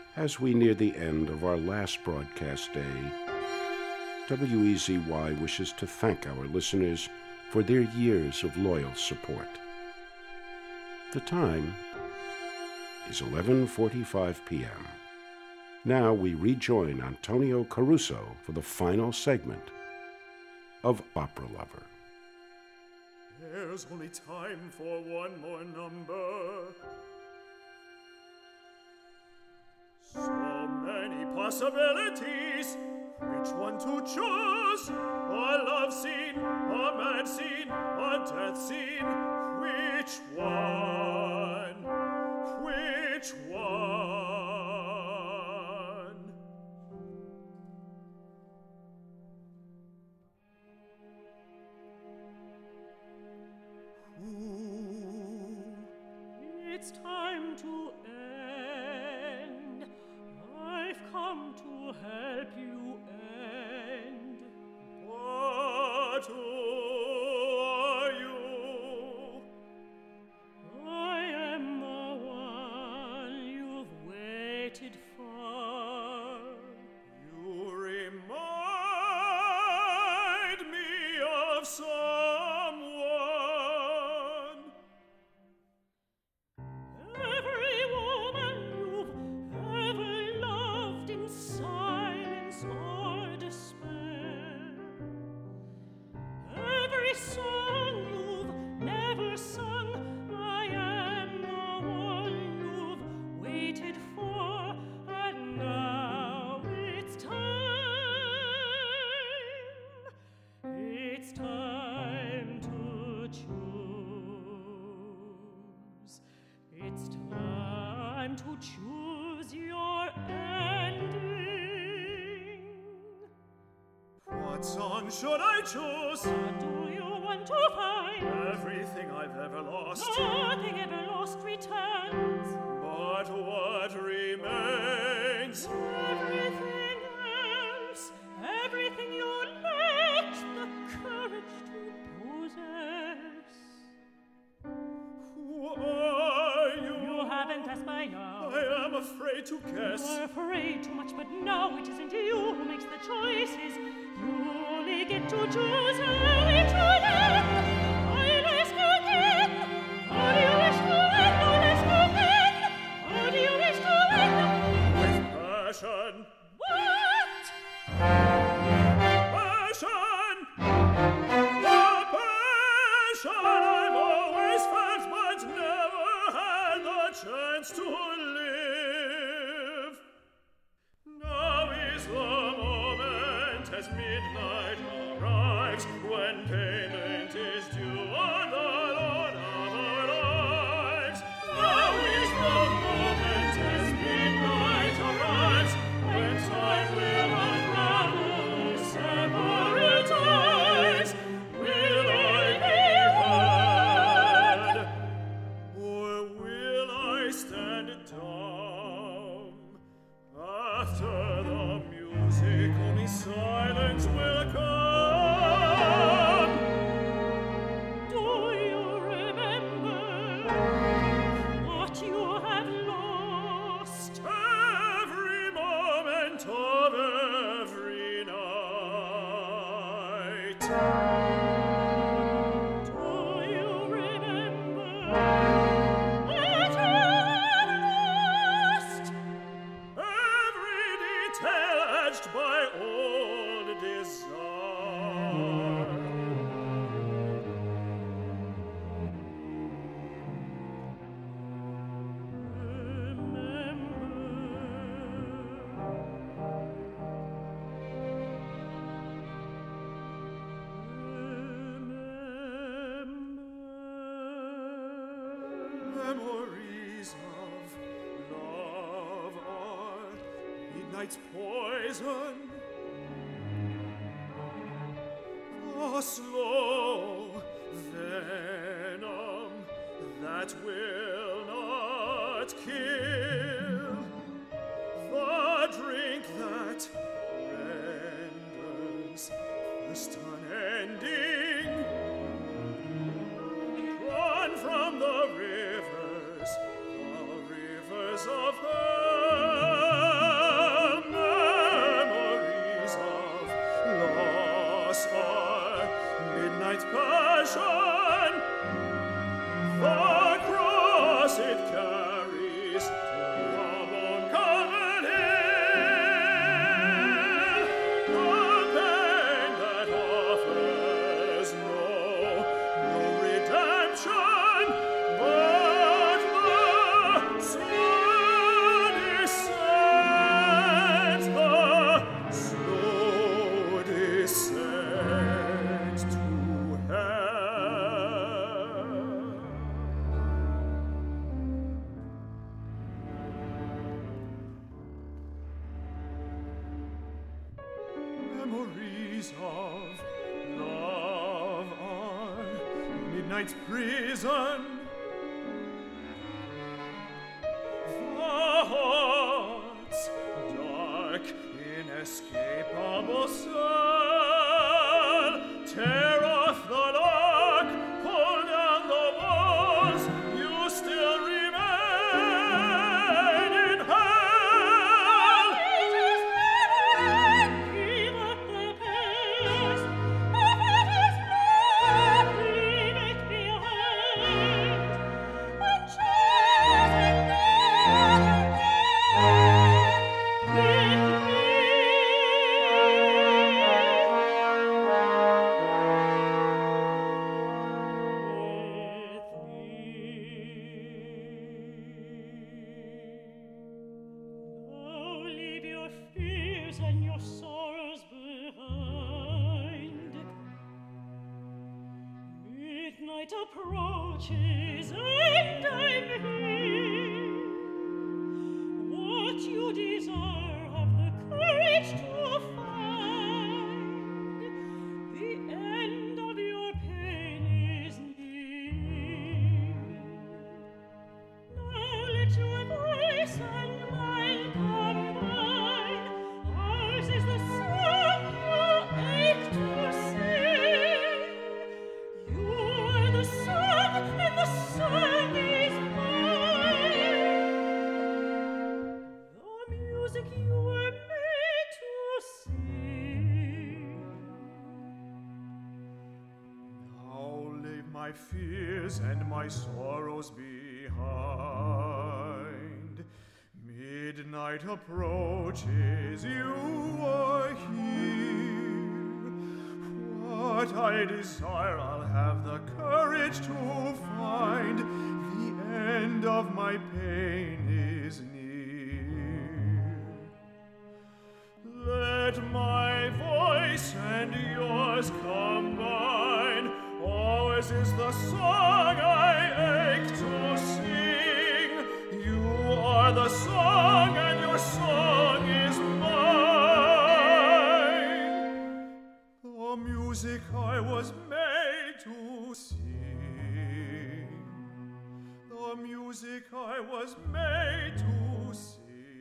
As we near the end of our last broadcast day, WEZY wishes to thank our listeners for their years of loyal support. The time is 11:45 p.m. Now we rejoin Antonio Caruso for the final segment of Opera Lover. There's only time for one more number. So many possibilities. Which one to choose? A love scene, a mad scene, a death scene. Which one? Which one? It's time to end. I've come to help you end. What are you? I am the one you've waited for. You remind me of someone. Every woman you've ever loved in silence or despair. Every song you've never sung, I am the one you've waited for, and now it's time. It's time to choose. It's time to choose your ending. What song should I choose? What do you want to find? Everything I've ever lost. Nothing ever lost returns. But what remains? Everything else, everything you lacked the courage to possess. Who are you? You haven't asked by now. I am afraid to guess. You're afraid too much, but now it isn't you who makes the choices. You only get to choose how it should end. I ask again. How do you wish to end? I'll ask again. How do you wish to end? With passion. What? Passion! The passion I've always felt but never had the chance to live. Now is the moment as midnight arrives, when payment is due on the Lord of our lives. Now is the moment as midnight arrives, when time will unravel the separate eyes. Will I be heard, or will I stand dumb? After the music, only silence will come. Do you remember what you have lost? Every moment of every night. Do you remember what you have lost? Every detail edged by old desire. Memories of love are midnight's poison. A slow venom that will not kill. The drink that renders thirst unending. Drawn from the rivers of her. keys of love are midnight's prison. The heart's dark, inescapable cell. Tear off the lock, pull down the walls, you still remain in hell. It is better, give up the past. If it is not, leave it behind. And choose Now leave your fears and your sorrows behind. Midnight approaches and I'm here. What you desire, have the courage to find. The end of your pain is near. Now let your voice and mine combine. Ours is the song you ache to sing. You are the song, and the song is mine. The music you were made to sing. Now leave my fears and my sorrows behind. Midnight approaches, you are here. What I desire, I'll have the courage to find. The end of my pain is near. Let my voice and yours combine. Ours is the song I ache to sing. You are the song, and your song is mine. The music I was made to sing. The music I was made to sing.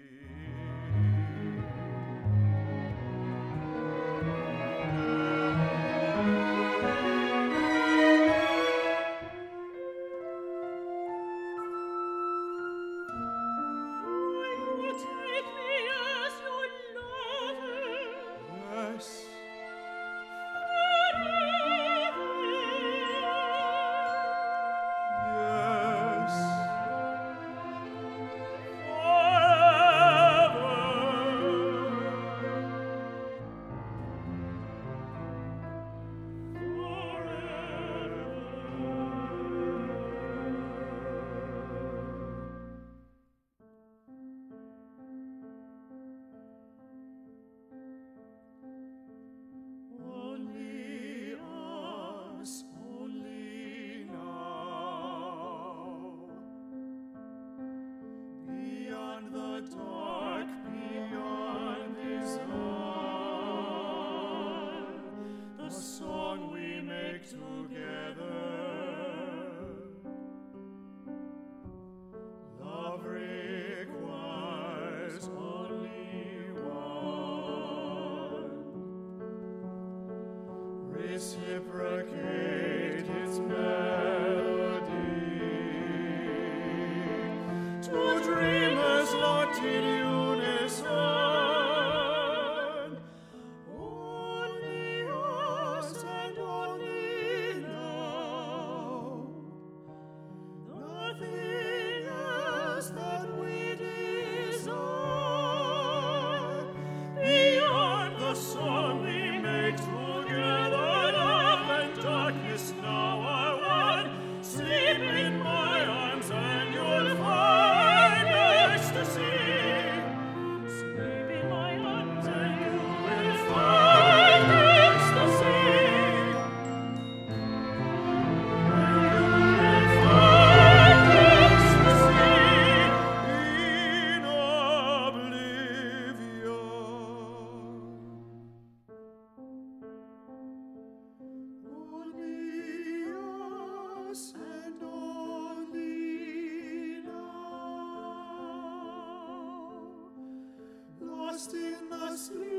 Will you take me as your lover? Yes, yes. Only us, only now. Beyond the dark, beyond this hour, the song we make together. Love requires only one. Reciprocate its melody. Two dreamers locked in unison. Only us and only now. Nothing else that we desire. Beyond the song we make together. Love and darkness now are one. Sleep in my arms and you'll find ecstasy. Sleep das Leben